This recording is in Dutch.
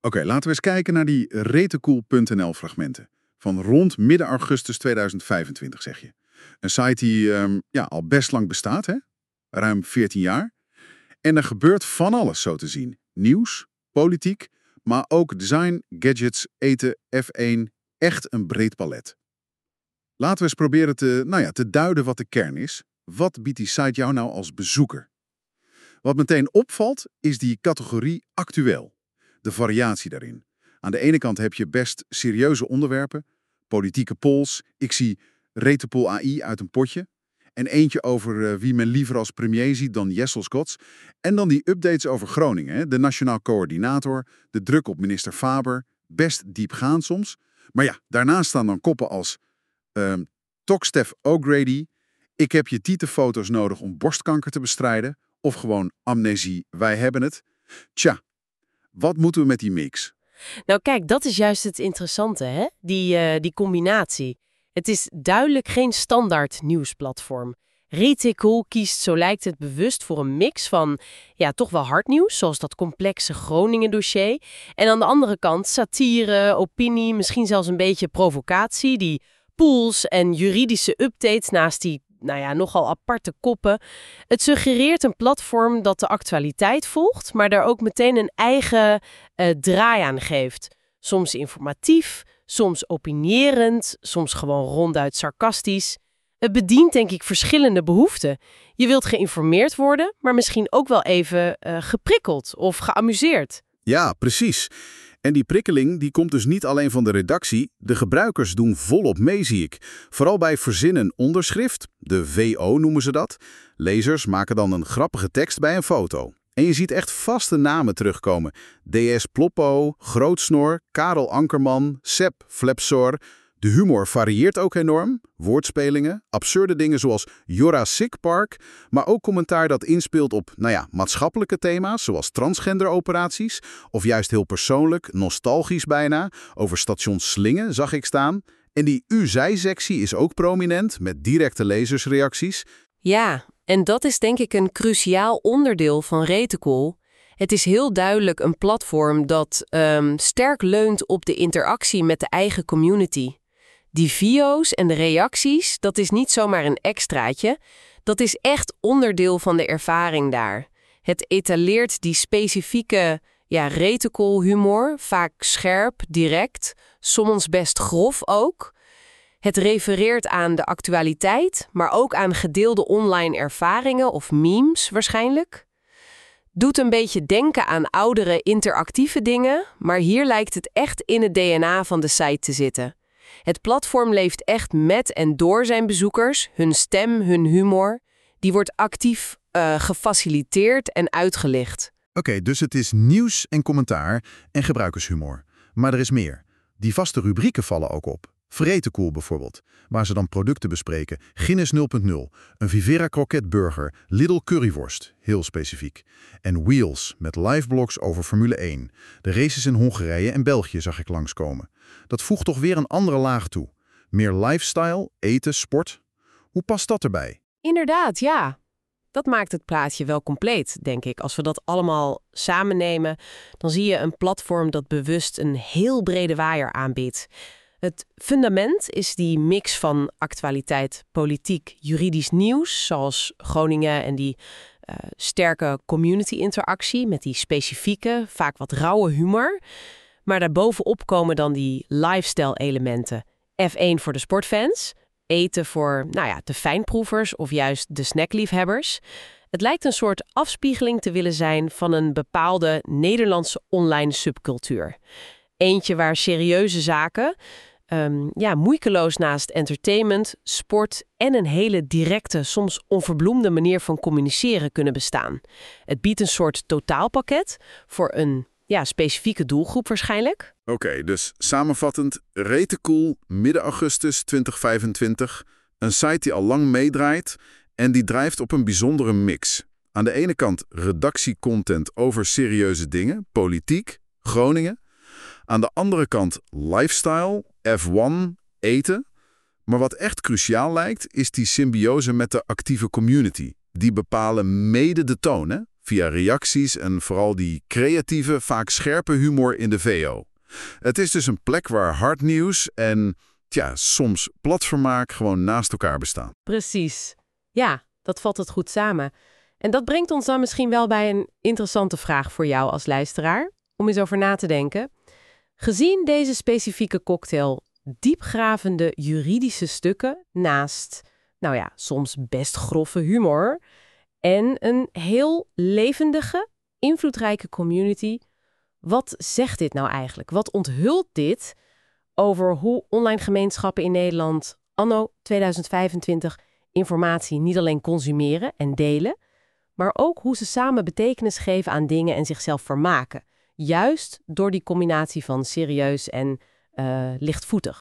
Oké, laten we eens kijken naar die retecool.nl fragmenten. Van rond midden augustus 2025, zeg je. Een site die al best lang bestaat, hè? Ruim 14 jaar. En er gebeurt van alles, zo te zien. Nieuws, politiek, maar ook design, gadgets, eten, F1. Echt een breed palet. Laten we eens proberen te duiden wat de kern is. Wat biedt die site jou nou als bezoeker? Wat meteen opvalt, is die categorie actueel. De variatie daarin. Aan de ene kant heb je best serieuze onderwerpen. Politieke polls. Ik zie Retepool AI uit een potje. En eentje over wie men liever als premier ziet dan Jessel Scots. En dan die updates over Groningen. Hè? De nationaal coördinator, de druk op minister Faber. Best diepgaand soms. Maar ja, daarnaast staan dan koppen als Stef O'Grady. Ik heb je tietenfoto's nodig om borstkanker te bestrijden. Of gewoon amnesie, wij hebben het. Tja, wat moeten we met die mix? Nou kijk, dat is juist het interessante, hè? Die combinatie. Het is duidelijk geen standaard nieuwsplatform. Retecool kiest, zo lijkt het, bewust voor een mix van toch wel hard nieuws, zoals dat complexe Groningen-dossier. En aan de andere kant satire, opinie, misschien zelfs een beetje provocatie, die pools en juridische updates naast die nogal aparte koppen. Het suggereert een platform dat de actualiteit volgt, maar daar ook meteen een eigen draai aan geeft. Soms informatief, soms opinierend, soms gewoon ronduit sarcastisch. Het bedient, denk ik, verschillende behoeften. Je wilt geïnformeerd worden, maar misschien ook wel even geprikkeld of geamuseerd. Ja, precies. En die prikkeling die komt dus niet alleen van de redactie. De gebruikers doen volop mee, zie ik. Vooral bij verzinnen onderschrift, de VO noemen ze dat. Lezers maken dan een grappige tekst bij een foto. En je ziet echt vaste namen terugkomen. DS Ploppo, Grootsnor, Karel Ankerman, Sepp Flepsor. De humor varieert ook enorm. Woordspelingen, absurde dingen zoals Jurassic Park, maar ook commentaar dat inspeelt op, maatschappelijke thema's zoals transgenderoperaties, of juist heel persoonlijk, nostalgisch bijna, over station Slingen zag ik staan. En die u-zij-sectie is ook prominent, met directe lezersreacties. Ja, en dat is denk ik een cruciaal onderdeel van Retecool. Het is heel duidelijk een platform dat sterk leunt op de interactie met de eigen community. Die video's en de reacties, dat is niet zomaar een extraatje. Dat is echt onderdeel van de ervaring daar. Het etaleert die specifieke Retecool humor, vaak scherp, direct, soms best grof ook. Het refereert aan de actualiteit, maar ook aan gedeelde online ervaringen of memes waarschijnlijk. Doet een beetje denken aan oudere interactieve dingen, maar hier lijkt het echt in het DNA van de site te zitten. Het platform leeft echt met en door zijn bezoekers, hun stem, hun humor. Die wordt actief gefaciliteerd en uitgelicht. Oké, dus het is nieuws en commentaar en gebruikershumor. Maar er is meer. Die vaste rubrieken vallen ook op. Vretecool bijvoorbeeld, waar ze dan producten bespreken. Guinness 0.0, een Vivera Croquette Burger, Lidl Curryworst, heel specifiek. En Wheels, met liveblogs over Formule 1. De races in Hongarije en België zag ik langskomen. Dat voegt toch weer een andere laag toe. Meer lifestyle, eten, sport. Hoe past dat erbij? Inderdaad, ja. Dat maakt het plaatje wel compleet, denk ik. Als we dat allemaal samen nemen, dan zie je een platform dat bewust een heel brede waaier aanbiedt. Het fundament is die mix van actualiteit, politiek, juridisch nieuws, zoals Groningen en die sterke community-interactie met die specifieke, vaak wat rauwe humor. Maar daarbovenop komen dan die lifestyle-elementen. F1 voor de sportfans, eten voor de fijnproevers of juist de snackliefhebbers. Het lijkt een soort afspiegeling te willen zijn van een bepaalde Nederlandse online subcultuur. Eentje waar serieuze zaken moeikeloos naast entertainment, sport en een hele directe, soms onverbloemde manier van communiceren kunnen bestaan. Het biedt een soort totaalpakket voor een specifieke doelgroep waarschijnlijk. Oké, dus samenvattend, Retecool, midden augustus 2025. Een site die al lang meedraait en die drijft op een bijzondere mix. Aan de ene kant redactiecontent over serieuze dingen, politiek, Groningen. Aan de andere kant lifestyle, F1, eten. Maar wat echt cruciaal lijkt, is die symbiose met de actieve community. Die bepalen mede de toon, hè? via reacties en vooral die creatieve, vaak scherpe humor in de VO. Het is dus een plek waar hardnieuws en soms platvermaak gewoon naast elkaar bestaan. Precies. Ja, dat vat het goed samen. En dat brengt ons dan misschien wel bij een interessante vraag voor jou als luisteraar, om eens over na te denken. Gezien deze specifieke cocktail diepgravende juridische stukken naast, soms best grove humor en een heel levendige, invloedrijke community, wat zegt dit nou eigenlijk? Wat onthult dit over hoe online gemeenschappen in Nederland anno 2025 informatie niet alleen consumeren en delen, maar ook hoe ze samen betekenis geven aan dingen en zichzelf vermaken. Juist door die combinatie van serieus en lichtvoetig.